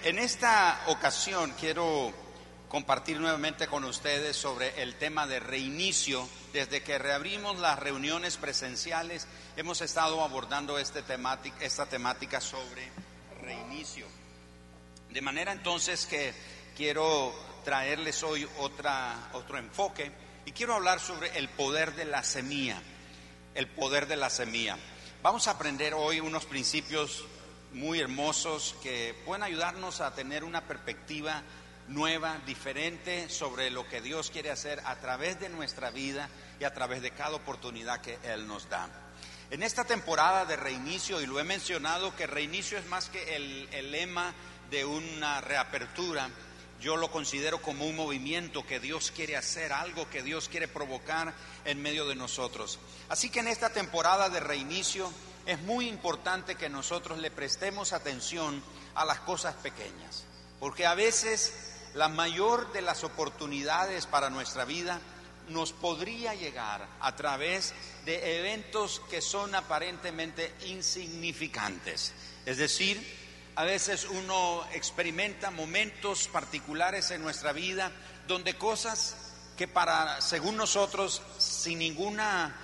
En esta ocasión quiero compartir nuevamente con ustedes sobre el tema de reinicio. Desde que reabrimos las reuniones presenciales, hemos estado abordando esta temática sobre reinicio. De manera entonces que quiero traerles hoy otro enfoque y quiero hablar sobre el poder de la semilla. El poder de la semilla. Vamos a aprender hoy unos principios muy hermosos que pueden ayudarnos a tener una perspectiva nueva, diferente sobre lo que Dios quiere hacer a través de nuestra vida y a través de cada oportunidad que Él nos da. En esta temporada de reinicio, y lo he mencionado, que reinicio es más que el lema de una reapertura, yo lo considero como un movimiento que Dios quiere hacer, algo que Dios quiere provocar en medio de nosotros. Así que en esta temporada de reinicio es muy importante que nosotros le prestemos atención a las cosas pequeñas, porque a veces la mayor de las oportunidades para nuestra vida nos podría llegar a través de eventos que son aparentemente insignificantes. Es decir, a veces uno experimenta momentos particulares en nuestra vida donde cosas que según nosotros, sin ningún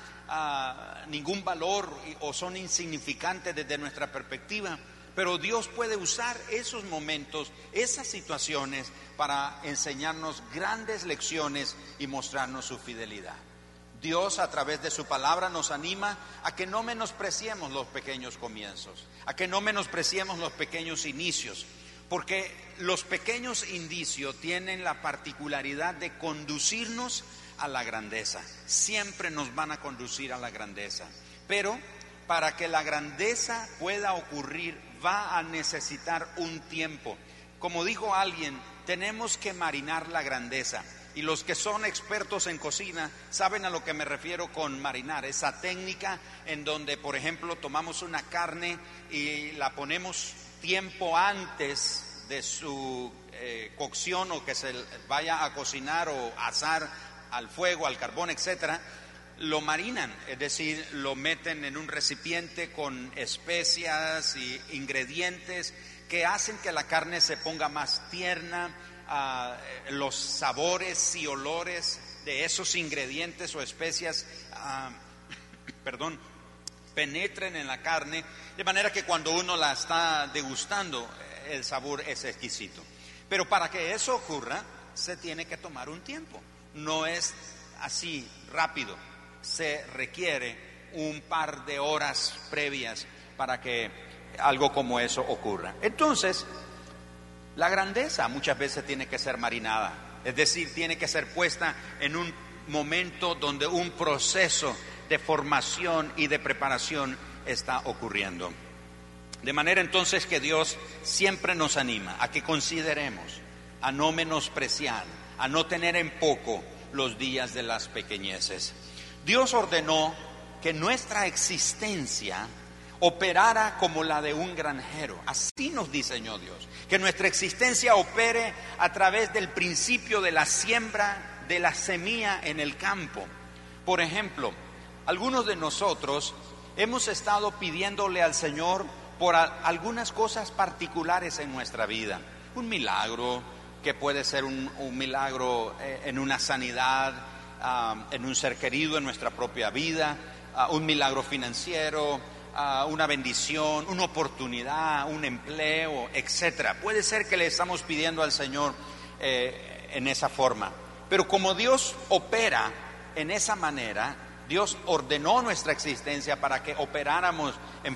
valor o son insignificantes desde nuestra perspectiva, pero Dios puede usar esos momentos, esas situaciones para enseñarnos grandes lecciones y mostrarnos su fidelidad. Dios a través de su palabra nos anima a que no menospreciemos los pequeños comienzos, a que no menospreciemos los pequeños inicios, porque los pequeños indicios tienen la particularidad de conducirnos a la grandeza. Siempre nos van a conducir a la grandeza, pero para que la grandeza pueda ocurrir va a necesitar un tiempo. Como dijo alguien, tenemos que marinar la grandeza. Y los que son expertos en cocina saben a lo que me refiero con marinar, esa técnica en donde, por ejemplo, tomamos una carne y la ponemos tiempo antes de su cocción o que se vaya a cocinar o asar al fuego, al carbón, etcétera. Lo marinan, es decir, lo meten en un recipiente con especias y ingredientes que hacen que la carne se ponga más tierna. Los sabores y olores de esos ingredientes o especias penetren en la carne, de manera que cuando uno la está degustando, el sabor es exquisito. Pero para que eso ocurra, se tiene que tomar un tiempo. No es así rápido. Se requiere un par de horas previas para que algo como eso ocurra. Entonces, la grandeza muchas veces tiene que ser marinada, es decir, tiene que ser puesta en un momento donde un proceso de formación y de preparación está ocurriendo. De manera entonces que Dios siempre nos anima a que consideremos, a no menospreciar, a no tener en poco los días de las pequeñeces. Dios ordenó que nuestra existencia operara como la de un granjero. Así nos diseñó Dios, que nuestra existencia opere a través del principio de la siembra de la semilla en el campo. Por ejemplo, algunos de nosotros hemos estado pidiéndole al Señor por algunas cosas particulares en nuestra vida. Un milagro, que puede ser un milagro en una sanidad, en un ser querido, en nuestra propia vida, un milagro financiero, una bendición, una oportunidad, un empleo, etcétera. Puede ser que le estamos pidiendo al Señor en esa forma, pero como Dios opera en esa manera, Dios ordenó nuestra existencia para que operáramos en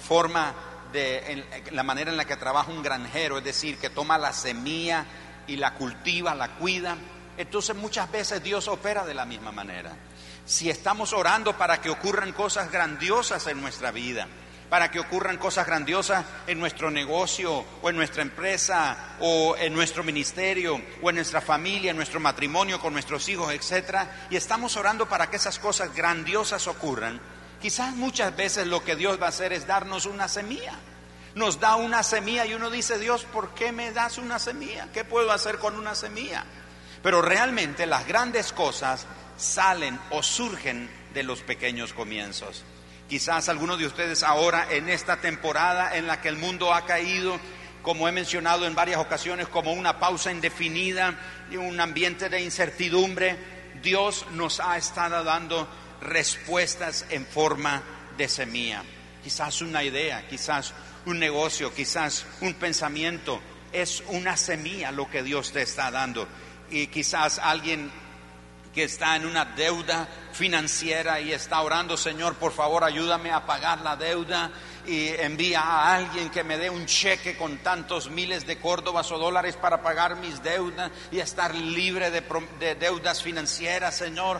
la manera en la que trabaja un granjero, es decir, que toma la semilla y la cultiva, la cuida. Entonces muchas veces Dios opera de la misma manera. Si estamos orando para que ocurran cosas grandiosas en nuestra vida, para que ocurran cosas grandiosas en nuestro negocio o en nuestra empresa o en nuestro ministerio o en nuestra familia, en nuestro matrimonio con nuestros hijos, etcétera, y estamos orando para que esas cosas grandiosas ocurran, quizás muchas veces lo que Dios va a hacer es darnos una semilla. Nos da una semilla y uno dice: Dios, ¿por qué me das una semilla? ¿Qué puedo hacer con una semilla? Pero realmente las grandes cosas salen o surgen de los pequeños comienzos. Quizás algunos de ustedes ahora en esta temporada en la que el mundo ha caído como he mencionado en varias ocasiones, como una pausa indefinida y un ambiente de incertidumbre, Dios nos ha estado dando respuestas en forma de semilla. Quizás una idea, quizás un negocio, quizás un pensamiento, es una semilla lo que Dios te está dando. Y quizás alguien que está en una deuda financiera y está orando: Señor, por favor, ayúdame a pagar la deuda, y envía a alguien que me dé un cheque con tantos miles de córdobas o dólares para pagar mis deudas y estar libre de deudas financieras, Señor.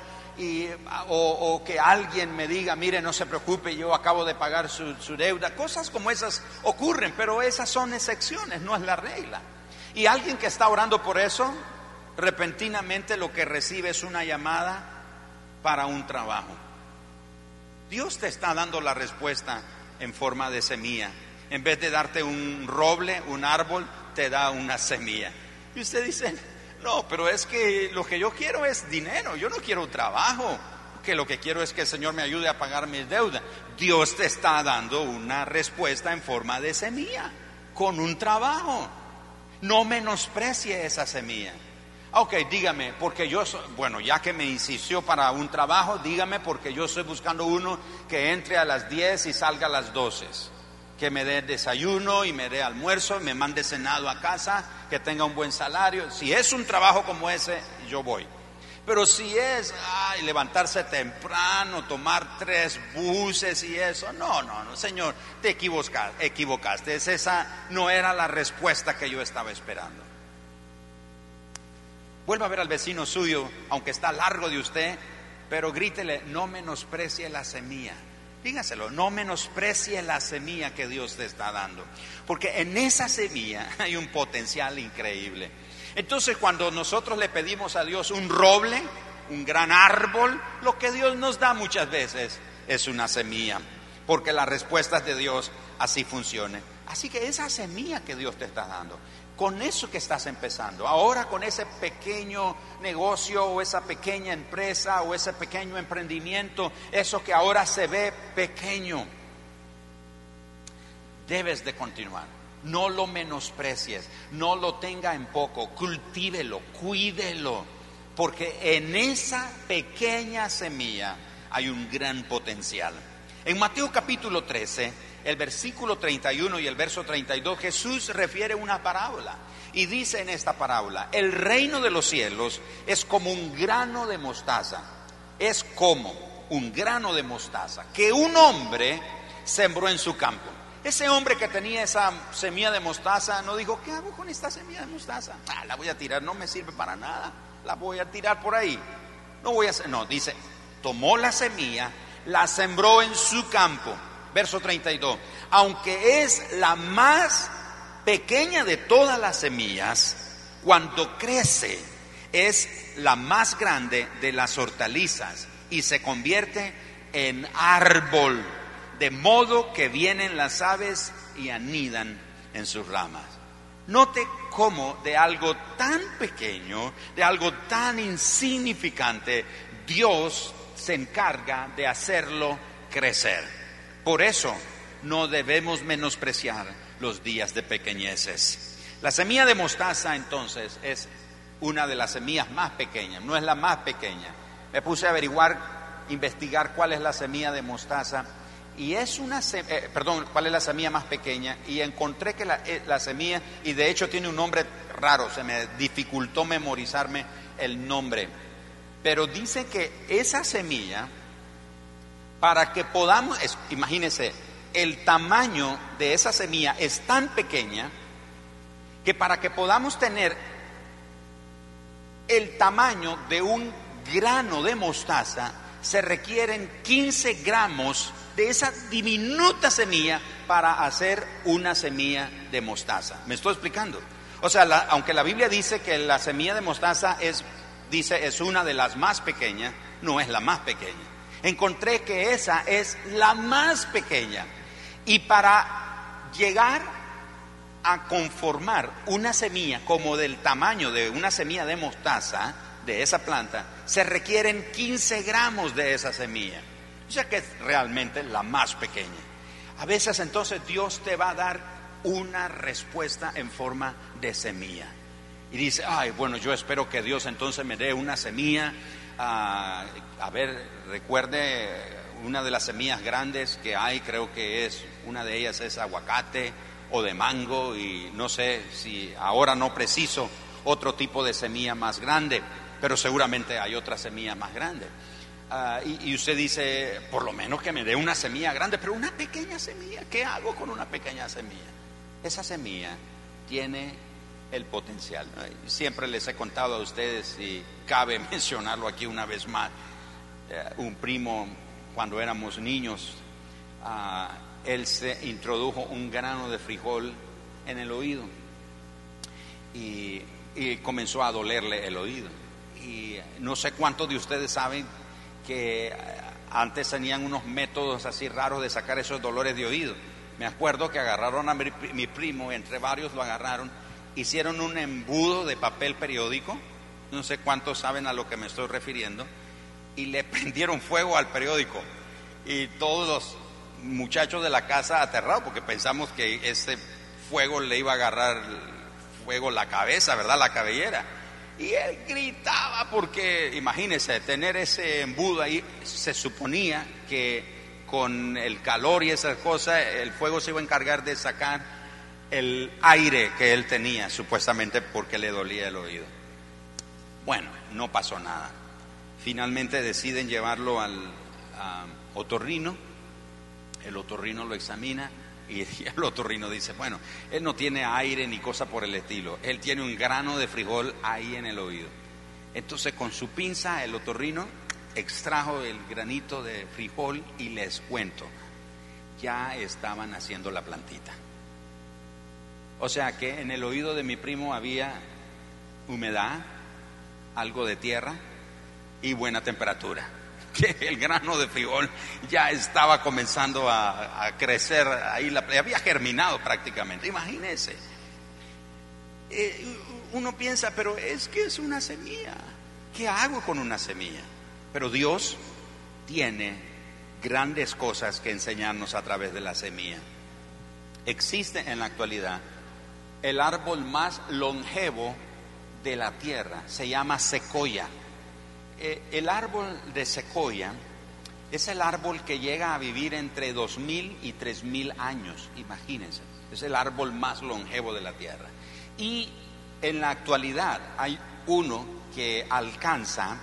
O que alguien me diga: mire, no se preocupe, yo acabo de pagar su deuda. Cosas como esas ocurren, pero esas son excepciones, no es la regla. Y alguien que está orando por eso, repentinamente lo que recibe es una llamada para un trabajo. Dios te está dando la respuesta en forma de semilla. En vez de darte un roble, un árbol, te da una semilla. Y usted dice: no, pero es que lo que yo quiero es dinero, yo no quiero un trabajo, que lo que quiero es que el Señor me ayude a pagar mis deudas. Dios te está dando una respuesta en forma de semilla, con un trabajo. No menosprecie esa semilla. Ok, dígame, porque bueno, ya que me insistió para un trabajo, dígame, porque yo estoy buscando uno que entre a las 10 y salga a las 12. Que me dé desayuno y me dé almuerzo, me mande cenado a casa, que tenga un buen salario. Si es un trabajo como ese, yo voy. Pero si es levantarse temprano, tomar 3 buses y eso, no, Señor, te equivocaste. Esa no era la respuesta que yo estaba esperando. Vuelva a ver al vecino suyo, aunque está largo de usted, pero grítele: no menosprecie la semilla. Dígaselo: no menosprecie la semilla que Dios te está dando, porque en esa semilla hay un potencial increíble. Entonces, cuando nosotros le pedimos a Dios un roble, un gran árbol, lo que Dios nos da muchas veces es una semilla, porque las respuestas de Dios así funcionan. Así que esa semilla que Dios te está dando, con eso que estás empezando, ahora con ese pequeño negocio o esa pequeña empresa o ese pequeño emprendimiento, eso que ahora se ve pequeño, debes de continuar. No lo menosprecies, no lo tenga en poco, cultívelo, cuídelo, porque en esa pequeña semilla hay un gran potencial. En Mateo capítulo 13, el versículo 31 y el verso 32, Jesús refiere una parábola y dice en esta parábola: el reino de los cielos es como un grano de mostaza, es como un grano de mostaza que un hombre sembró en su campo. Ese hombre que tenía esa semilla de mostaza no dijo: ¿qué hago con esta semilla de mostaza? La voy a tirar, no me sirve para nada, la voy a tirar por ahí. No, dice, tomó la semilla, la sembró en su campo. Verso 32, aunque es la más pequeña de todas las semillas, cuando crece es la más grande de las hortalizas y se convierte en árbol, de modo que vienen las aves y anidan en sus ramas. Note cómo de algo tan pequeño, de algo tan insignificante, Dios se encarga de hacerlo crecer. Por eso no debemos menospreciar los días de pequeñeces. La semilla de mostaza, entonces, es una de las semillas más pequeñas, no es la más pequeña. Me puse a investigar cuál es la semilla de mostaza, y es cuál es la semilla más pequeña, y encontré que la semilla, y de hecho tiene un nombre raro, se me dificultó memorizarme el nombre, pero dice que esa semilla, para que podamos, imagínense, el tamaño de esa semilla es tan pequeña que para que podamos tener el tamaño de un grano de mostaza se requieren 15 gramos de esa diminuta semilla para hacer una semilla de mostaza. ¿Me estoy explicando? O sea, aunque la Biblia dice que la semilla de mostaza es una de las más pequeñas, no es la más pequeña. Encontré que esa es la más pequeña, y para llegar a conformar una semilla como del tamaño de una semilla de mostaza de esa planta, se requieren 15 gramos de esa semilla, o sea que es realmente la más pequeña. A veces entonces Dios te va a dar una respuesta en forma de semilla. Y dice, ay, bueno, yo espero que Dios entonces me dé una semilla. A ver, recuerde, una de las semillas grandes que hay, creo que una de ellas es aguacate o de mango, y no sé si ahora no preciso otro tipo de semilla más grande, pero seguramente hay otra semilla más grande. Y usted dice, por lo menos que me dé una semilla grande, pero una pequeña semilla, ¿qué hago con una pequeña semilla? Esa semilla tiene el potencial. Siempre les he contado a ustedes, y cabe mencionarlo aquí una vez más, un primo, cuando éramos niños, él se introdujo un grano de frijol en el oído y comenzó a dolerle el oído. Y no sé cuántos de ustedes saben que antes tenían unos métodos así raros de sacar esos dolores de oído. Me acuerdo que agarraron a mi primo, entre varios lo agarraron, hicieron un embudo de papel periódico, no sé cuántos saben a lo que me estoy refiriendo, y le prendieron fuego al periódico, y todos los muchachos de la casa aterrados porque pensamos que ese fuego le iba a agarrar fuego la cabeza, ¿verdad? La cabellera. Y él gritaba porque, imagínense, tener ese embudo ahí, se suponía que con el calor y esas cosas, el fuego se iba a encargar de sacar el aire que él tenía, supuestamente porque le dolía el oído. Bueno, no pasó nada. Finalmente deciden llevarlo al otorrino. El otorrino lo examina y el otorrino dice, bueno, él no tiene aire ni cosa por el estilo, él tiene un grano de frijol ahí en el oído. Entonces con su pinza el otorrino extrajo el granito de frijol y les cuento, ya estaban haciendo la plantita. O sea que en el oído de mi primo había humedad, algo de tierra y buena temperatura. Que el grano de frijol ya estaba comenzando a crecer ahí, había germinado prácticamente. Imagínense. Uno piensa, pero es que es una semilla. ¿Qué hago con una semilla? Pero Dios tiene grandes cosas que enseñarnos a través de la semilla. Existe en la actualidad el árbol más longevo de la tierra, se llama secoya. El árbol de secoya es el árbol que llega a vivir entre 2000 y 3000 años, imagínense, es el árbol más longevo de la tierra. Y en la actualidad hay uno que alcanza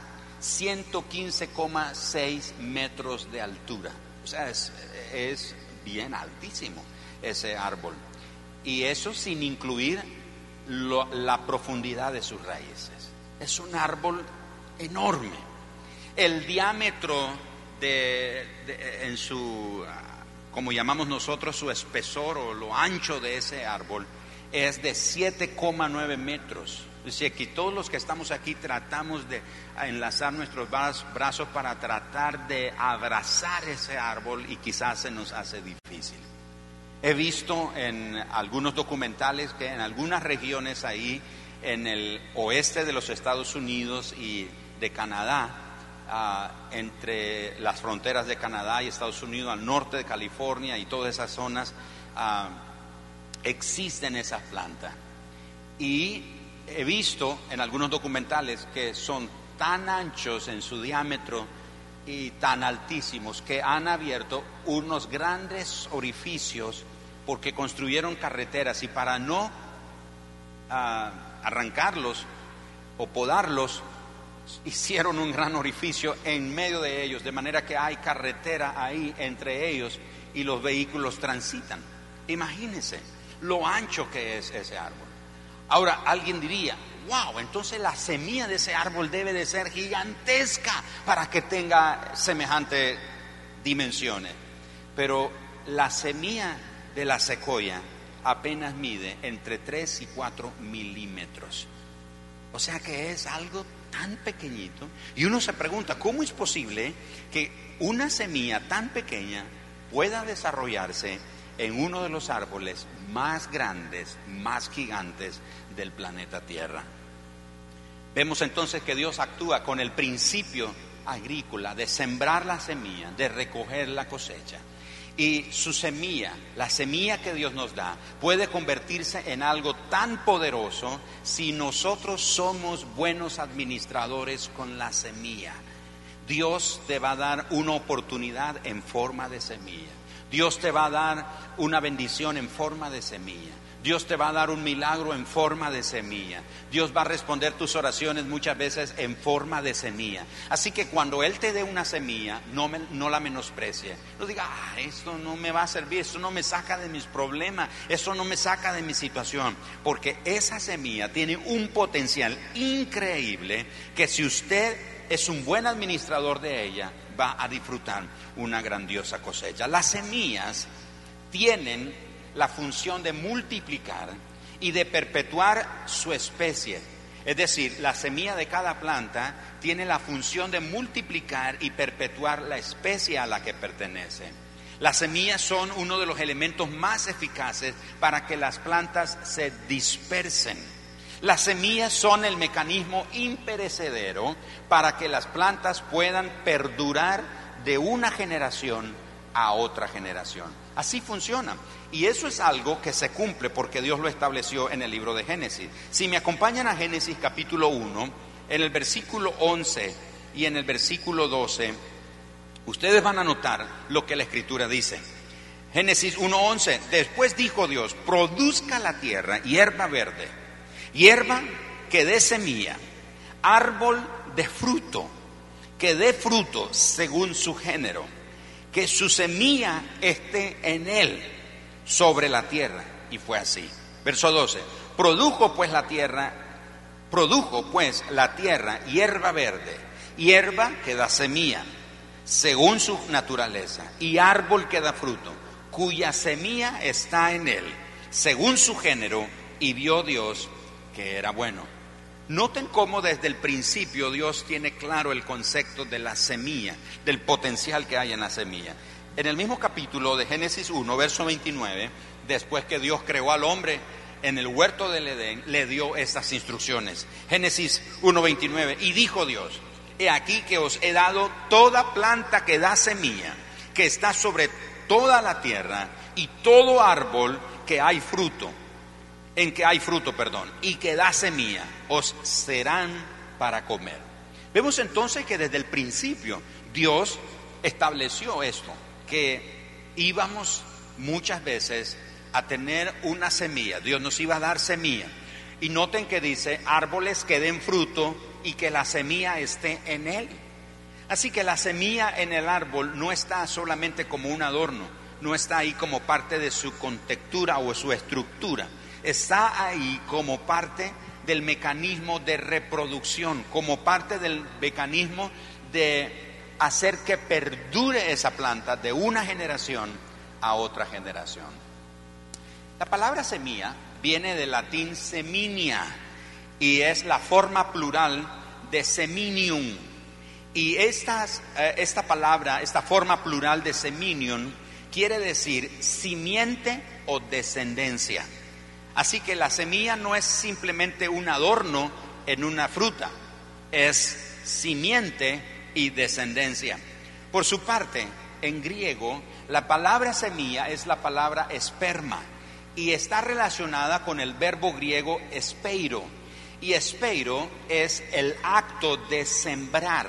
115,6 metros de altura, o sea, es bien altísimo ese árbol, y eso sin incluir la profundidad de sus raíces. Es un árbol enorme. El diámetro en su, como llamamos nosotros, su espesor o lo ancho de ese árbol es de 7,9 metros. Es decir, que todos los que estamos aquí tratamos de enlazar nuestros brazos para tratar de abrazar ese árbol y quizás se nos hace difícil. He visto en algunos documentales que en algunas regiones ahí en el oeste de los Estados Unidos y de Canadá, entre las fronteras de Canadá y Estados Unidos, al norte de California y todas esas zonas, existen esas plantas. Y he visto en algunos documentales que son tan anchos en su diámetro y tan altísimos que han abierto unos grandes orificios porque construyeron carreteras, y para no arrancarlos o podarlos, hicieron un gran orificio en medio de ellos, de manera que hay carretera ahí entre ellos y los vehículos transitan. Imagínense lo ancho que es ese árbol. Ahora alguien diría, wow, entonces la semilla de ese árbol debe de ser gigantesca para que tenga semejantes dimensiones. Pero la semilla de la secoya apenas mide entre 3 y 4 milímetros. O sea que es algo tan pequeñito. Y uno se pregunta, ¿cómo es posible que una semilla tan pequeña pueda desarrollarse en uno de los árboles más grandes, más gigantes del planeta Tierra? Vemos entonces que Dios actúa con el principio agrícola de sembrar la semilla, de recoger la cosecha. Y su semilla, la semilla que Dios nos da, puede convertirse en algo tan poderoso si nosotros somos buenos administradores con la semilla. Dios te va a dar una oportunidad en forma de semilla. Dios te va a dar una bendición en forma de semilla. Dios te va a dar un milagro en forma de semilla. Dios va a responder tus oraciones muchas veces en forma de semilla. Así que cuando Él te dé una semilla, no la menosprecie. No diga, esto no me va a servir, esto no me saca de mis problemas, esto no me saca de mi situación. Porque esa semilla tiene un potencial increíble que si usted es un buen administrador de ella, va a disfrutar una grandiosa cosecha. Las semillas tienen la función de multiplicar y de perpetuar su especie. Es decir, la semilla de cada planta tiene la función de multiplicar y perpetuar la especie a la que pertenece. Las semillas son uno de los elementos más eficaces para que las plantas se dispersen. Las semillas son el mecanismo imperecedero para que las plantas puedan perdurar de una generación a otra generación. Así funciona. Y eso es algo que se cumple porque Dios lo estableció en el libro de Génesis. Si me acompañan a Génesis capítulo 1, en el versículo 11 y en el versículo 12, ustedes van a notar lo que la Escritura dice. Génesis 1:11, después dijo Dios, produzca la tierra hierba verde, hierba que dé semilla, árbol de fruto, que dé fruto según su género, que su semilla esté en él sobre la tierra. Y fue así. Verso 12, produjo pues la tierra hierba verde, hierba que da semilla según su naturaleza, y árbol que da fruto, cuya semilla está en él según su género, y vio Dios que era bueno. Noten cómo desde el principio Dios tiene claro el concepto de la semilla, del potencial que hay en la semilla. En el mismo capítulo de Génesis 1, verso 29, después que Dios creó al hombre en el huerto del Edén, le dio estas instrucciones. Génesis 1:29, y dijo Dios, he aquí que os he dado toda planta que da semilla, que está sobre toda la tierra, y todo árbol que hay fruto, y que da semilla, os serán para comer. Vemos entonces que desde el principio Dios estableció esto, que íbamos muchas veces a tener una semilla. Dios nos iba a dar semilla. Y noten que dice, árboles que den fruto y que la semilla esté en él. Así que la semilla en el árbol no está solamente como un adorno, no está ahí como parte de su contextura o su estructura. Está ahí como parte del mecanismo de reproducción, como parte del mecanismo de hacer que perdure esa planta de una generación a otra generación. La palabra semilla viene del latín seminia y es la forma plural de seminium. Y esta palabra, esta forma plural de seminium, quiere decir simiente o descendencia. Así que la semilla no es simplemente un adorno en una fruta, es simiente y descendencia. Por su parte, en griego, la palabra semilla es la palabra esperma y está relacionada con el verbo griego espeiro. Y espeiro es el acto de sembrar,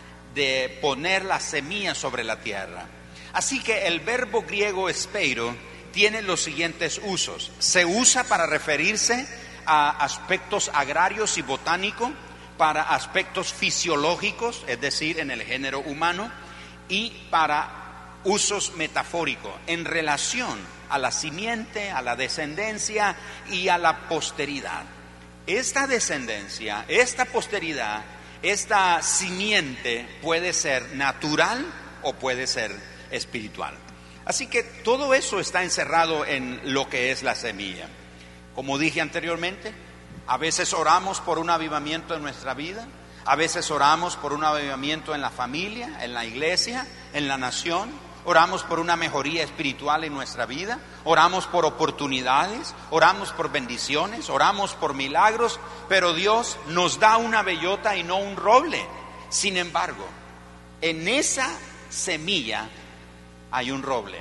de poner la semilla sobre la tierra. Así que el verbo griego espeiro tiene los siguientes usos. Se usa para referirse a aspectos agrarios y botánicos, para aspectos fisiológicos, es decir, en el género humano, y para usos metafóricos, en relación a la simiente, a la descendencia y a la posteridad. Esta descendencia, esta posteridad, esta simiente puede ser natural o puede ser espiritual. Así que todo eso está encerrado en lo que es la semilla. Como dije anteriormente, a veces oramos por un avivamiento en nuestra vida, a veces oramos por un avivamiento en la familia, en la iglesia, en la nación, oramos por una mejoría espiritual en nuestra vida, oramos por oportunidades, oramos por bendiciones, oramos por milagros, pero Dios nos da una bellota y no un roble. Sin embargo, en esa semilla hay un roble.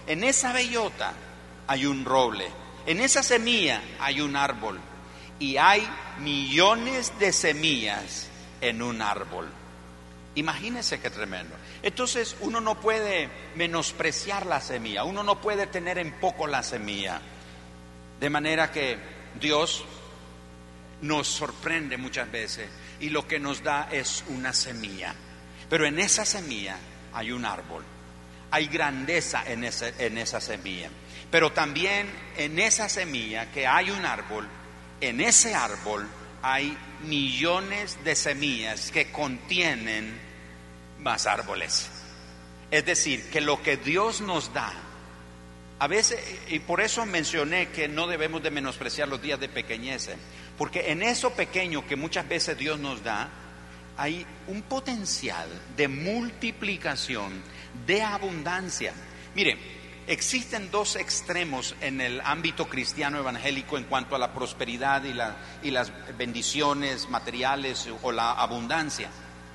en esa bellota hay un roble, en esa semilla hay un árbol y hay millones de semillas en un árbol. Imagínense qué tremendo. Entonces uno no puede menospreciar la semilla, uno no puede tener en poco la semilla. De manera que Dios nos sorprende muchas veces y lo que nos da es una semilla. Pero en esa semilla hay un árbol, hay grandeza en esa semilla. Pero también en esa semilla que hay un árbol, en ese árbol hay millones de semillas que contienen más árboles. Es decir, que lo que Dios nos da, a veces, y por eso mencioné que no debemos de menospreciar los días de pequeñez, porque en eso pequeño que muchas veces Dios nos da, hay un potencial de multiplicación, de abundancia. Mire, existen dos extremos en el ámbito cristiano evangélico en cuanto a la prosperidad y las bendiciones materiales o la abundancia.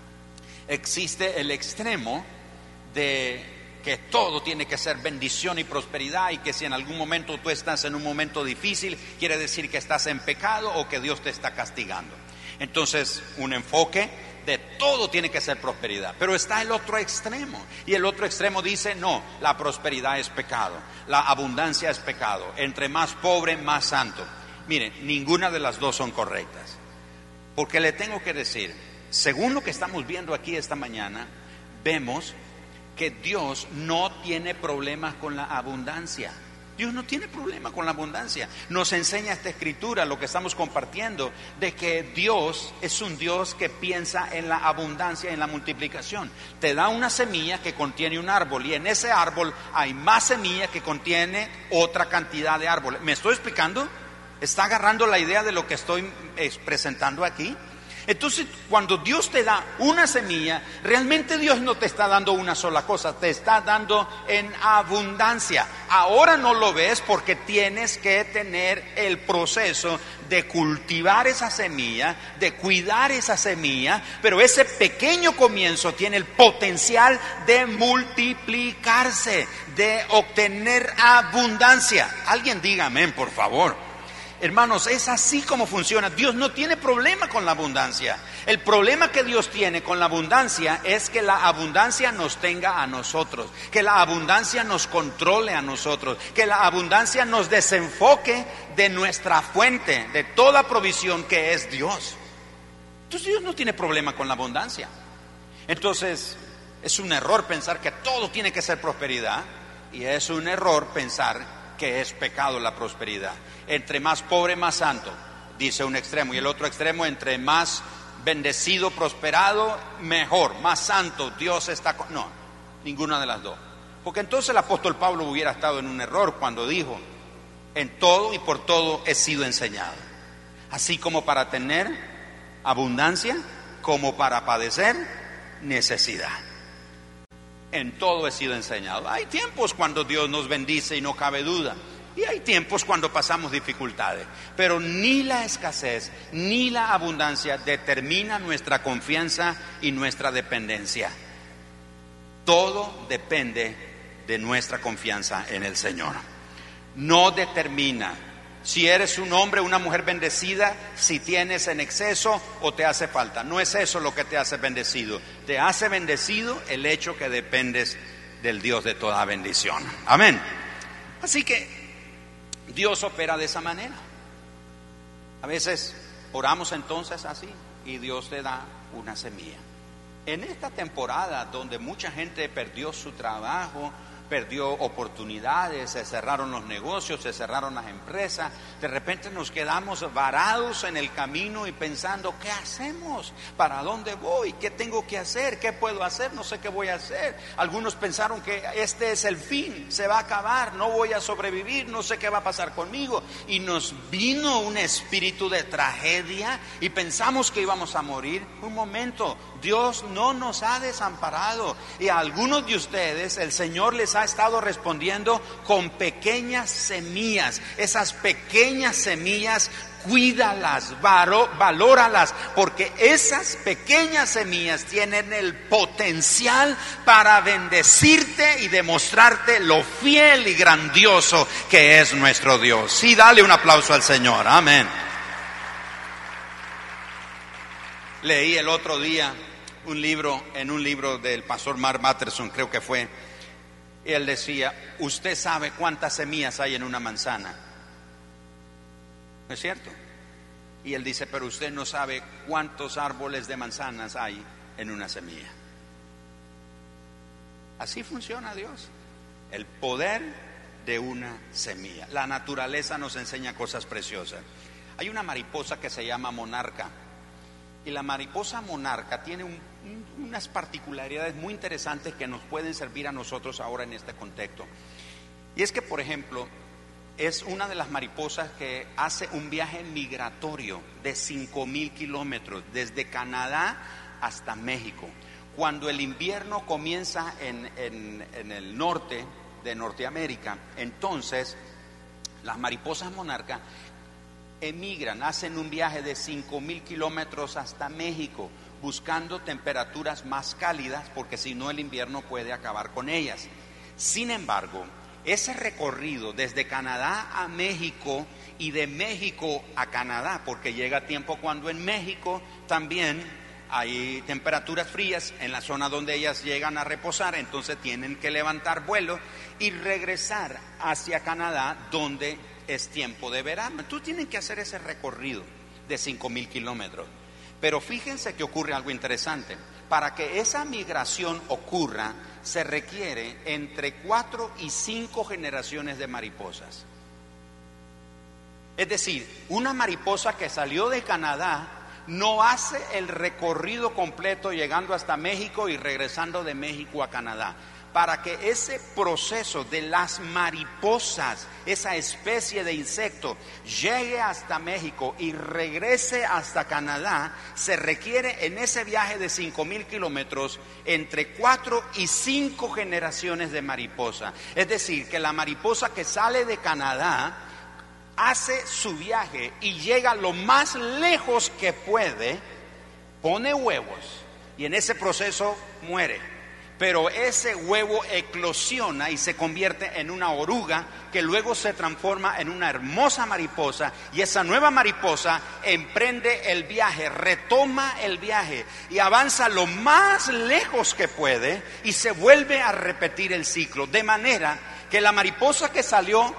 Existe el extremo de que todo tiene que ser bendición y prosperidad, y que si en algún momento tú estás en un momento difícil, quiere decir que estás en pecado o que Dios te está castigando. Entonces, un enfoque de todo tiene que ser prosperidad. Pero está el otro extremo, y el otro extremo dice, no, la prosperidad es pecado, la abundancia es pecado, entre más pobre, más santo. Miren, ninguna de las dos son correctas, porque le tengo que decir, según lo que estamos viendo aquí esta mañana, vemos que Dios no tiene problemas con la abundancia. Dios no tiene problema con la abundancia. Nos enseña esta escritura, lo que estamos compartiendo, de que Dios es un Dios que piensa en la abundancia, en la multiplicación. Te da una semilla que contiene un árbol, y en ese árbol hay más semilla que contiene otra cantidad de árboles. ¿Me estoy explicando? ¿Está agarrando la idea de lo que estoy presentando aquí? Entonces, cuando Dios te da una semilla, realmente Dios no te está dando una sola cosa, te está dando en abundancia. Ahora no lo ves porque tienes que tener el proceso de cultivar esa semilla, de cuidar esa semilla, pero ese pequeño comienzo tiene el potencial de multiplicarse, de obtener abundancia. Alguien diga amén, por favor. Hermanos, es así como funciona. Dios no tiene problema con la abundancia. El problema que Dios tiene con la abundancia es que la abundancia nos tenga a nosotros, que la abundancia nos controle a nosotros, que la abundancia nos desenfoque de nuestra fuente, de toda provisión que es Dios. Entonces Dios no tiene problema con la abundancia. Entonces es un error pensar que todo tiene que ser prosperidad, y es un error pensar que es pecado la prosperidad. Entre más pobre, más santo, dice un extremo, y el otro extremo, entre más bendecido, prosperado, mejor, más santo, Dios está con... No, ninguna de las dos. Porque entonces el apóstol Pablo hubiera estado en un error cuando dijo, en todo y por todo he sido enseñado, así como para tener abundancia, como para padecer necesidad. En todo he sido enseñado. Hay tiempos cuando Dios nos bendice y no cabe duda, y hay tiempos cuando pasamos dificultades, pero ni la escasez ni la abundancia determina nuestra confianza y nuestra dependencia. Todo depende de nuestra confianza en el Señor. No determina si eres un hombre o una mujer bendecida, si tienes en exceso o te hace falta. No es eso lo que te hace bendecido. Te hace bendecido el hecho que dependes del Dios de toda bendición. Amén. Así que Dios opera de esa manera. A veces oramos entonces así y Dios te da una semilla. En esta temporada donde mucha gente perdió su trabajo, perdió oportunidades, se cerraron los negocios, se cerraron las empresas, de repente nos quedamos varados en el camino y pensando, ¿qué hacemos? ¿Para dónde voy? ¿Qué tengo que hacer? ¿Qué puedo hacer? No sé qué voy a hacer. Algunos pensaron que este es el fin, se va a acabar, no voy a sobrevivir, no sé qué va a pasar conmigo. Y nos vino un espíritu de tragedia y pensamos que íbamos a morir. Un momento, Dios no nos ha desamparado, y a algunos de ustedes el Señor les ha estado respondiendo con pequeñas semillas. Esas pequeñas semillas cuídalas, valóralas, porque esas pequeñas semillas tienen el potencial para bendecirte y demostrarte lo fiel y grandioso que es nuestro Dios. Sí, dale un aplauso al Señor, amén. Leí el otro día un libro del pastor Mark Batterson, creo que fue, y él decía: usted sabe cuántas semillas hay en una manzana, ¿no es cierto? Y él dice: pero usted no sabe cuántos árboles de manzanas hay en una semilla. Así funciona Dios, el poder de una semilla. La naturaleza nos enseña cosas preciosas. Hay una mariposa que se llama monarca, y la mariposa monarca tiene unas particularidades muy interesantes que nos pueden servir a nosotros ahora en este contexto. Y es que, por ejemplo, es una de las mariposas que hace un viaje migratorio de 5,000 kilómetros desde Canadá hasta México. Cuando el invierno comienza en el norte de Norteamérica, entonces las mariposas monarca emigran, hacen un viaje de 5,000 kilómetros hasta México, buscando temperaturas más cálidas, porque si no el invierno puede acabar con ellas. Sin embargo, ese recorrido desde Canadá a México y de México a Canadá, porque llega tiempo cuando en México también hay temperaturas frías en la zona donde ellas llegan a reposar, entonces tienen que levantar vuelo y regresar hacia Canadá, donde es tiempo de verano. Entonces tienen que hacer ese recorrido de 5,000 kilómetros. Pero fíjense que ocurre algo interesante. Para que esa migración ocurra, se requiere entre 4 y 5 generaciones de mariposas. Es decir, una mariposa que salió de Canadá no hace el recorrido completo llegando hasta México y regresando de México a Canadá. Para que ese proceso de las mariposas, esa especie de insecto, llegue hasta México y regrese hasta Canadá, se requiere en ese viaje de 5,000 kilómetros entre 4 y 5 generaciones de mariposa. Es decir, que la mariposa que sale de Canadá hace su viaje y llega lo más lejos que puede, pone huevos y en ese proceso muere. Pero ese huevo eclosiona y se convierte en una oruga que luego se transforma en una hermosa mariposa, y esa nueva mariposa emprende el viaje, retoma el viaje y avanza lo más lejos que puede y se vuelve a repetir el ciclo, de manera que la mariposa que salió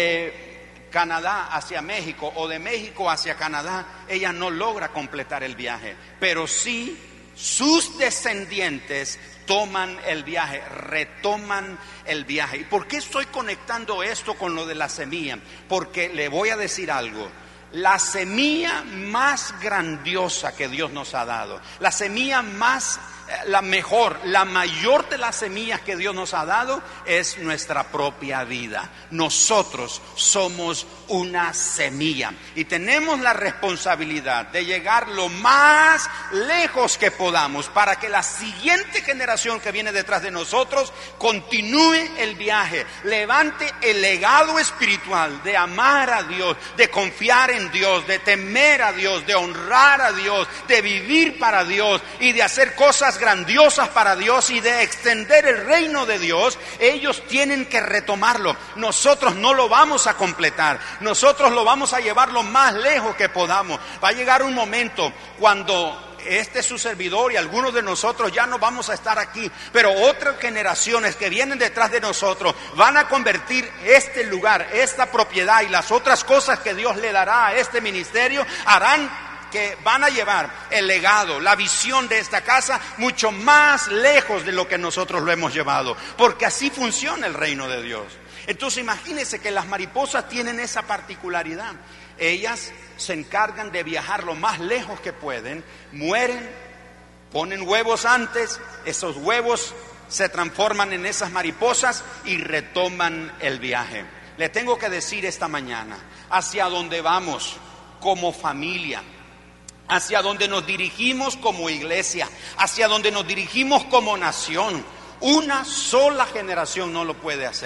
de Canadá hacia México o de México hacia Canadá, ella no logra completar el viaje, pero sí sus descendientes toman el viaje, retoman el viaje. ¿Y por qué estoy conectando esto con lo de la semilla? Porque le voy a decir algo. La semilla más grandiosa que Dios nos ha dado, la semilla más, la mejor, la mayor de las semillas que Dios nos ha dado es nuestra propia vida. Nosotros somos una semilla y tenemos la responsabilidad de llegar lo más lejos que podamos para que la siguiente generación que viene detrás de nosotros continúe el viaje, levante el legado espiritual de amar a Dios, de confiar en Dios, de temer a Dios, de honrar a Dios, de vivir para Dios y de hacer cosas grandiosas para Dios y de extender el reino de Dios. Ellos tienen que retomarlo. Nosotros no lo vamos a completar. Nosotros lo vamos a llevar lo más lejos que podamos. Va a llegar un momento cuando su servidor y algunos de nosotros ya no vamos a estar aquí, pero otras generaciones que vienen detrás de nosotros van a convertir este lugar, esta propiedad y las otras cosas que Dios le dará a este ministerio, harán que van a llevar el legado, la visión de esta casa mucho más lejos de lo que nosotros lo hemos llevado, porque así funciona el reino de Dios. Entonces imagínense que las mariposas tienen esa particularidad. Ellas se encargan de viajar lo más lejos que pueden, mueren, ponen huevos antes, esos huevos se transforman en esas mariposas y retoman el viaje. Le tengo que decir esta mañana, hacia dónde vamos como familia, hacia donde nos dirigimos como iglesia, hacia donde nos dirigimos como nación, una sola generación no lo puede hacer.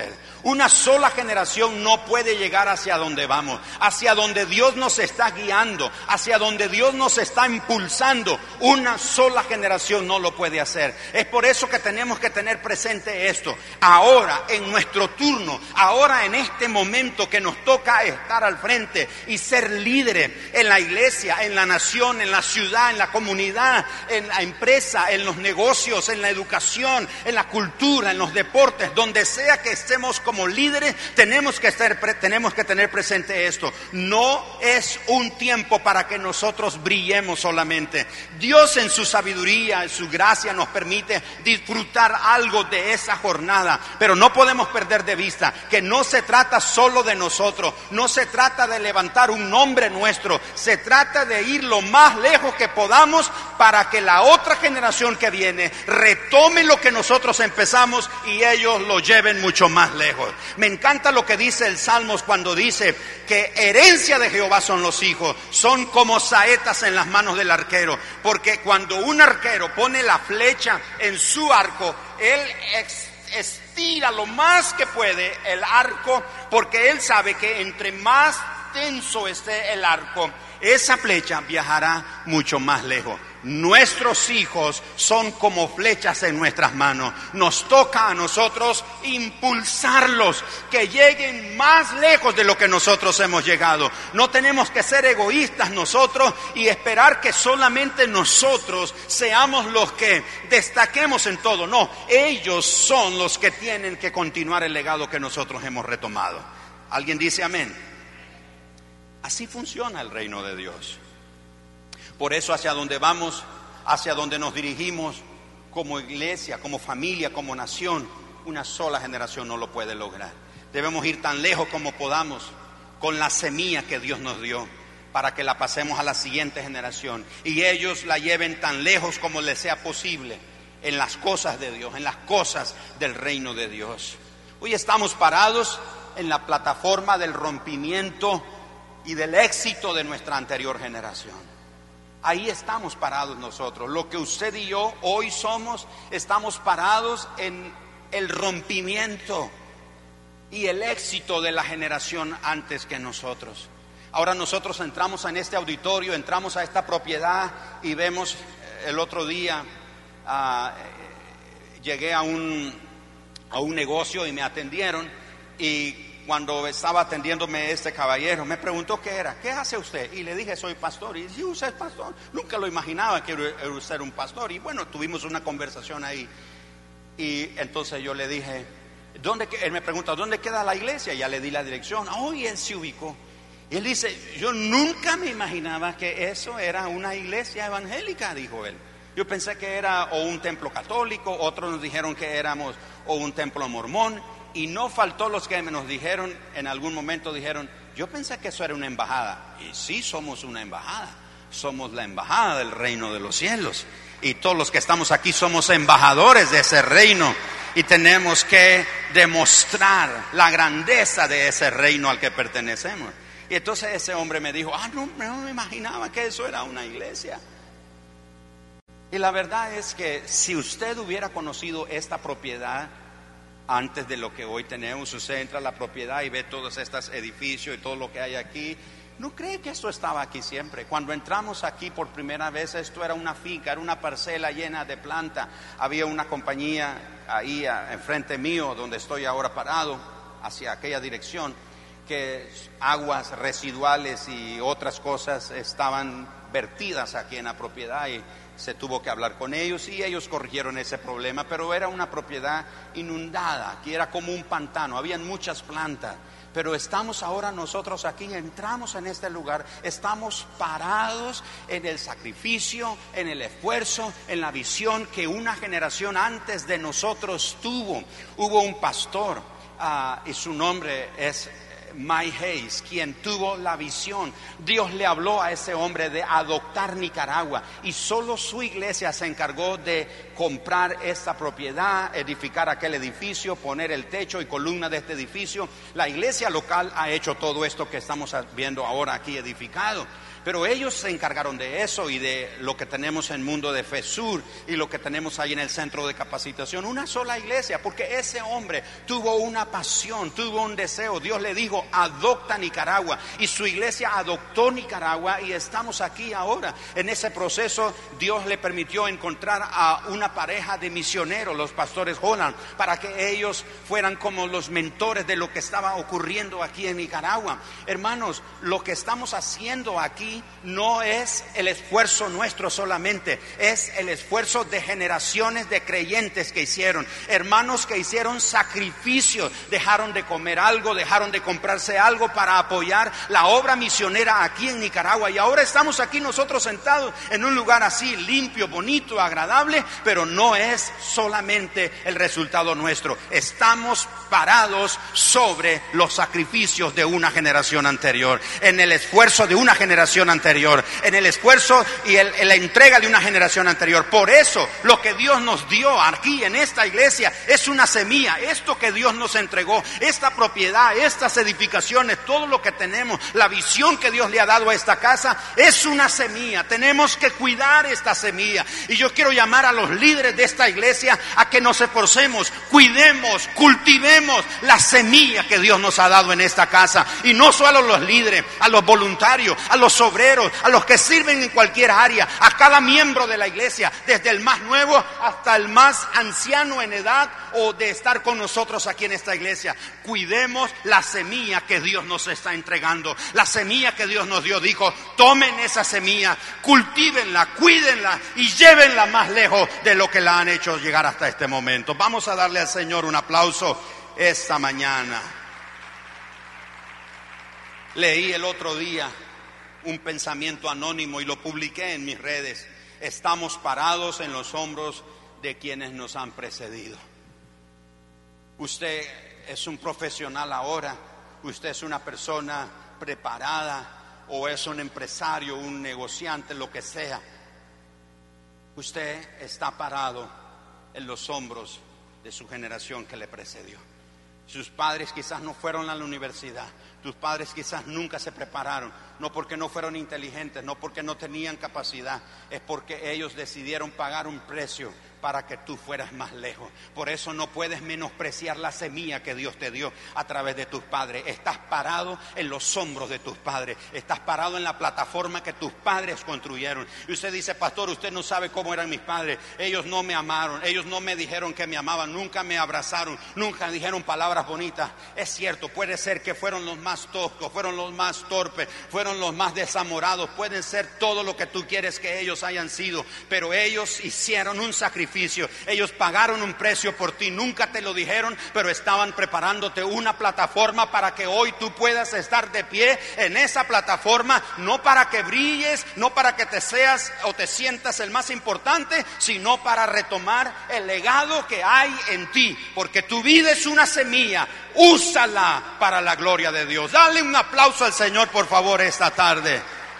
Una sola generación no puede llegar hacia donde vamos, hacia donde Dios nos está guiando, hacia donde Dios nos está impulsando. Una sola generación no lo puede hacer. Es por eso que tenemos que tener presente esto. Ahora, en nuestro turno, ahora en este momento que nos toca estar al frente y ser líderes en la iglesia, en la nación, en la ciudad, en la comunidad, en la empresa, en los negocios, en la educación, en la cultura, en los deportes, donde sea que estemos como líderes, tenemos que tener presente esto. No es un tiempo para que nosotros brillemos solamente. Dios en su sabiduría, en su gracia nos permite disfrutar algo de esa jornada, pero no podemos perder de vista que no se trata solo de nosotros, no se trata de levantar un nombre nuestro, se trata de ir lo más lejos que podamos para que la otra generación que viene retome lo que nosotros empezamos y ellos lo lleven mucho más lejos. Me encanta lo que dice el Salmos cuando dice que herencia de Jehová son los hijos, son como saetas en las manos del arquero, porque cuando un arquero pone la flecha en su arco, él estira lo más que puede el arco, porque él sabe que entre más tenso esté el arco, esa flecha viajará mucho más lejos. Nuestros hijos son como flechas en nuestras manos. Nos toca a nosotros impulsarlos, que lleguen más lejos de lo que nosotros hemos llegado. No tenemos que ser egoístas nosotros y esperar que solamente nosotros seamos los que destaquemos en todo. No, ellos son los que tienen que continuar el legado que nosotros hemos retomado. ¿Alguien dice amén? Así funciona el reino de Dios. Por eso hacia donde vamos, hacia donde nos dirigimos, como iglesia, como familia, como nación, una sola generación no lo puede lograr. Debemos ir tan lejos como podamos con la semilla que Dios nos dio, para que la pasemos a la siguiente generación y ellos la lleven tan lejos como les sea posible en las cosas de Dios, en las cosas del reino de Dios. Hoy estamos parados en la plataforma del rompimiento y del éxito de nuestra anterior generación. Ahí estamos parados nosotros. Lo que usted y yo hoy somos, estamos parados en el rompimiento y el éxito de la generación antes que nosotros. Ahora nosotros entramos en este auditorio, entramos a esta propiedad y vemos, el otro día llegué a un negocio y me atendieron, y cuando estaba atendiéndome este caballero, me preguntó qué era, ¿qué hace usted? Y le dije, soy pastor. Y dice, ¿usted es pastor? Nunca lo imaginaba que usted era un pastor. Y bueno, tuvimos una conversación ahí. Y entonces yo le dije, él me pregunta, ¿dónde queda la iglesia? Y ya le di la dirección. Y él se ubicó. Y él dice, yo nunca me imaginaba que eso era una iglesia evangélica, dijo él. Yo pensé que era o un templo católico, otros nos dijeron que éramos o un templo mormón. Y no faltó los que nos dijeron, en algún momento dijeron, yo pensé que eso era una embajada. Y sí, somos una embajada. Somos la embajada del reino de los cielos. Y todos los que estamos aquí somos embajadores de ese reino. Y tenemos que demostrar la grandeza de ese reino al que pertenecemos. Y entonces ese hombre me dijo, no me imaginaba que eso era una iglesia. Y la verdad es que si usted hubiera conocido esta propiedad antes de lo que hoy tenemos, usted entra a la propiedad y ve todos estos edificios y todo lo que hay aquí, no cree que esto estaba aquí siempre. Cuando entramos aquí por primera vez, esto era una finca, era una parcela llena de planta. Había una compañía ahí enfrente mío, donde estoy ahora parado, hacia aquella dirección, que aguas residuales y otras cosas estaban vertidas aquí en la propiedad, y se tuvo que hablar con ellos y ellos corrigieron ese problema, pero era una propiedad inundada, que era como un pantano, habían muchas plantas. Pero estamos ahora nosotros aquí, entramos en este lugar, estamos parados en el sacrificio, en el esfuerzo, en la visión que una generación antes de nosotros tuvo. Hubo un pastor y su nombre es Mike Hayes, quien tuvo la visión. Dios le habló a ese hombre de adoptar Nicaragua, y solo su iglesia se encargó de comprar esta propiedad, edificar aquel edificio, poner el techo y columna de este edificio. La iglesia local ha hecho todo esto que estamos viendo ahora aquí edificado. Pero ellos se encargaron de eso y de lo que tenemos en Mundo de Fe Sur y lo que tenemos ahí en el centro de capacitación, una sola iglesia, porque ese hombre tuvo una pasión, tuvo un deseo. Dios le dijo, adopta Nicaragua, y su iglesia adoptó Nicaragua, y estamos aquí ahora. En ese proceso Dios le permitió encontrar a una pareja de misioneros, los pastores Holland, para que ellos fueran como los mentores de lo que estaba ocurriendo aquí en Nicaragua. Hermanos, lo que estamos haciendo aquí no es el esfuerzo nuestro solamente, es el esfuerzo de generaciones de creyentes que hicieron, hermanos que hicieron sacrificios, dejaron de comer algo, dejaron de comprarse algo para apoyar la obra misionera aquí en Nicaragua, y ahora estamos aquí nosotros sentados en un lugar así limpio, bonito, agradable, pero no es solamente el resultado nuestro. Estamos parados sobre los sacrificios de una generación anterior, en el esfuerzo de una generación anterior, en el esfuerzo y la entrega de una generación anterior. Por eso lo que Dios nos dio aquí en esta iglesia es una semilla. Esto que Dios nos entregó, esta propiedad, estas edificaciones, todo lo que tenemos, la visión que Dios le ha dado a esta casa, es una semilla. Tenemos que cuidar esta semilla, y yo quiero llamar a los líderes de esta iglesia a que nos esforcemos, cuidemos, cultivemos la semilla que Dios nos ha dado en esta casa. Y no solo a los líderes, a los voluntarios, a los obreros, a los que sirven en cualquier área, a cada miembro de la iglesia, desde el más nuevo hasta el más anciano en edad o de estar con nosotros aquí en esta iglesia. Cuidemos la semilla que Dios nos está entregando, la semilla que Dios nos dio. Dijo, tomen esa semilla, cultívenla, cuídenla y llévenla más lejos de lo que la han hecho llegar hasta este momento. Vamos a darle al Señor un aplauso esta mañana. Leí el otro día un pensamiento anónimo y lo publiqué en mis redes. Estamos parados en los hombros de quienes nos han precedido. Usted es un profesional ahora, usted es una persona preparada, o es un empresario, un negociante, lo que sea. Usted está parado en los hombros de su generación que le precedió. Sus padres quizás no fueron a la universidad, tus padres quizás nunca se prepararon, no porque no fueron inteligentes, no porque no tenían capacidad, es porque ellos decidieron pagar un precio para que tú fueras más lejos. Por eso no puedes menospreciar la semilla que Dios te dio a través de tus padres. Estás parado en los hombros de tus padres, estás parado en la plataforma que tus padres construyeron. Y usted dice, pastor, usted no sabe cómo eran mis padres. Ellos no me amaron, ellos no me dijeron que me amaban, nunca me abrazaron, nunca dijeron palabras bonitas. Es cierto, puede ser que fueron los más toscos, fueron los más torpes, fueron los más desamorados, pueden ser todo lo que tú quieres que ellos hayan sido, pero ellos hicieron un sacrificio. Ellos pagaron un precio por ti, nunca te lo dijeron, pero estaban preparándote una plataforma para que hoy tú puedas estar de pie en esa plataforma, no para que brilles, no para que te seas o te sientas el más importante, sino para retomar el legado que hay en ti, porque tu vida es una semilla. Úsala para la gloria de Dios. Dale un aplauso al Señor, por favor, esta tarde.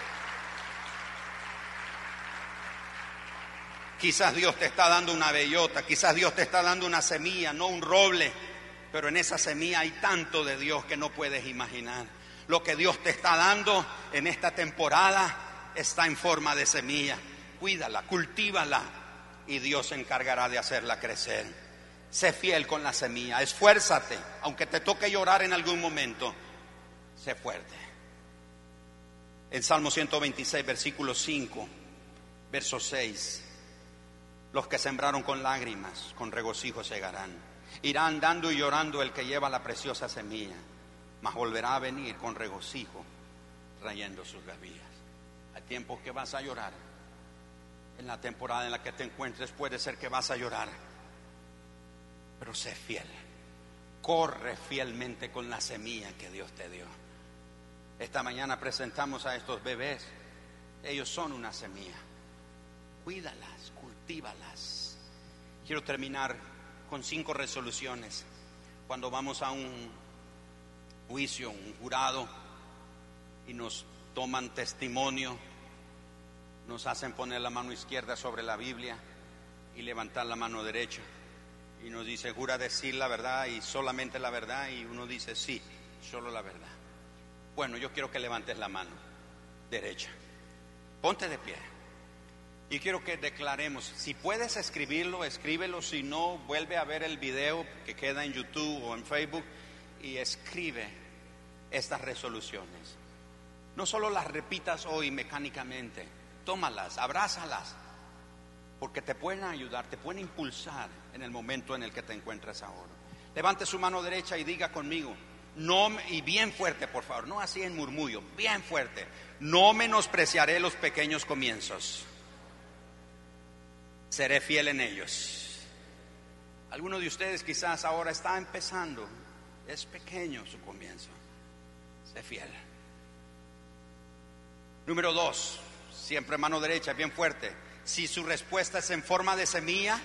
Quizás Dios te está dando una bellota, quizás Dios te está dando una semilla, no un roble, pero en esa semilla hay tanto de Dios que no puedes imaginar. Lo que Dios te está dando en esta temporada está en forma de semilla. Cuídala, cultívala, y Dios se encargará de hacerla crecer. Sé fiel con la semilla, esfuérzate, aunque te toque llorar en algún momento, sé fuerte. En Salmo 126, versículo 5, verso 6. Los que sembraron con lágrimas, con regocijo segarán. Irá andando y llorando el que lleva la preciosa semilla, mas volverá a venir con regocijo, trayendo sus gavillas. Hay tiempos que vas a llorar. En la temporada en la que te encuentres puede ser que vas a llorar, pero sé fiel. Corre fielmente con la semilla que Dios te dio. Esta mañana presentamos a estos bebés. Ellos son una semilla. Cuídalas, cultívalas. Quiero terminar con 5 resoluciones. Cuando vamos a un juicio, un jurado, y nos toman testimonio, nos hacen poner la mano izquierda sobre la Biblia y levantar la mano derecha, y nos dice, jura decir la verdad y solamente la verdad, y uno dice, sí, solo la verdad. Bueno, yo quiero que levantes la mano derecha. Ponte de pie. Y quiero que declaremos, si puedes escribirlo, escríbelo, si no, vuelve a ver el video que queda en YouTube o en Facebook y escribe estas resoluciones. No solo las repitas hoy mecánicamente, tómalas, abrázalas, porque te pueden ayudar, te pueden impulsar en el momento en el que te encuentras ahora. Levante su mano derecha y diga conmigo, y bien fuerte por favor, no así en murmullo, bien fuerte: no menospreciaré los pequeños comienzos, seré fiel en ellos. Alguno de ustedes quizás ahora está empezando, es pequeño su comienzo, sé fiel. Número 2, siempre mano derecha, bien fuerte: si su respuesta es en forma de semilla,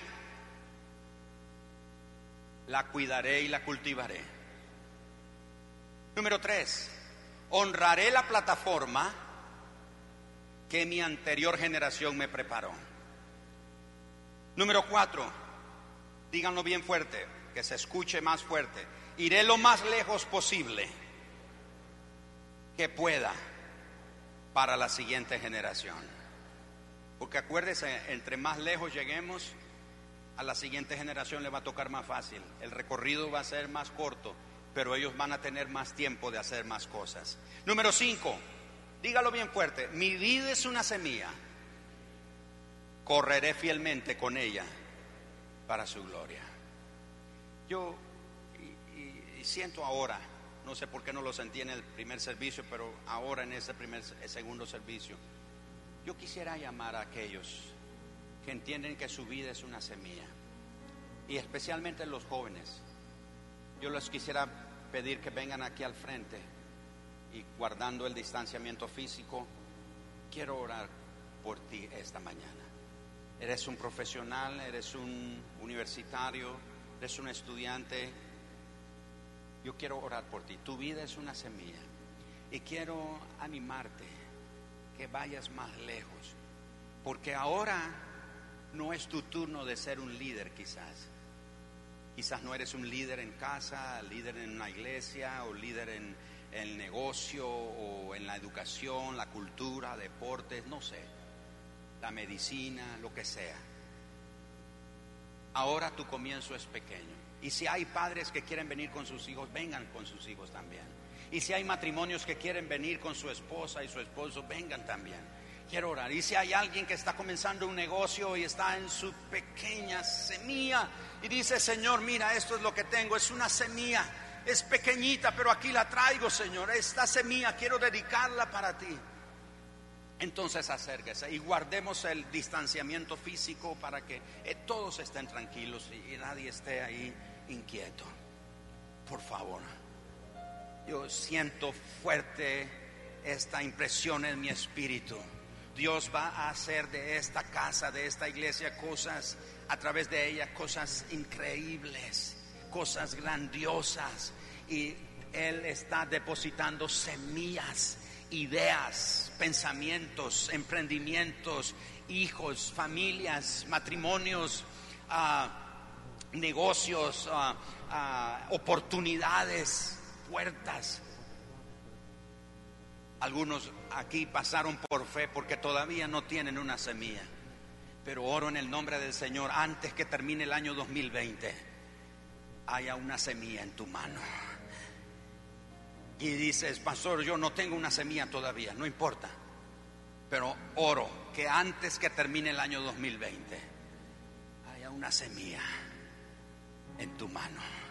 la cuidaré y la cultivaré. Número 3, honraré la plataforma que mi anterior generación me preparó. Número 4, díganlo bien fuerte, que se escuche más fuerte: iré lo más lejos posible que pueda para la siguiente generación. Porque acuérdese, entre más lejos lleguemos, a la siguiente generación le va a tocar más fácil. El recorrido va a ser más corto, pero ellos van a tener más tiempo de hacer más cosas. Número 5, dígalo bien fuerte: mi vida es una semilla, correré fielmente con ella para su gloria. Yo y siento ahora, no sé por qué no lo sentí en el primer servicio, pero ahora en ese segundo servicio, yo quisiera llamar a aquellos que entienden que su vida es una semilla, y especialmente los jóvenes. Yo les quisiera pedir que vengan aquí al frente y, guardando el distanciamiento físico, quiero orar por ti esta mañana. Eres un profesional, eres un universitario, eres un estudiante. Yo quiero orar por ti. Tu vida es una semilla y quiero animarte que vayas más lejos, porque ahora no es tu turno de ser un líder. Quizás no eres un líder en casa, líder en una iglesia, o líder en el negocio, o en la educación, la cultura, deportes, no sé, la medicina, lo que sea. Ahora tu comienzo es pequeño. Y si hay padres que quieren venir con sus hijos, vengan con sus hijos también. Y si hay matrimonios que quieren venir con su esposa y su esposo, vengan también. Quiero orar. Y si hay alguien que está comenzando un negocio y está en su pequeña semilla y dice: Señor, mira, esto es lo que tengo, es una semilla, es pequeñita, pero aquí la traigo, Señor, esta semilla quiero dedicarla para ti. Entonces acérquese y guardemos el distanciamiento físico para que todos estén tranquilos y nadie esté ahí inquieto. Por favor, yo siento fuerte esta impresión en mi espíritu. Dios va a hacer de esta casa, de esta iglesia, cosas, a través de ella, cosas increíbles, cosas grandiosas. Y Él está depositando semillas, ideas, pensamientos, emprendimientos, hijos, familias, matrimonios, negocios, oportunidades, puertas. Algunos aquí pasaron por fe porque todavía no tienen una semilla, pero oro en el nombre del Señor, antes que termine el año 2020 haya una semilla en tu mano. Y dices: pastor, yo no tengo una semilla todavía. No importa, pero oro que antes que termine el año 2020 haya una semilla en tu mano.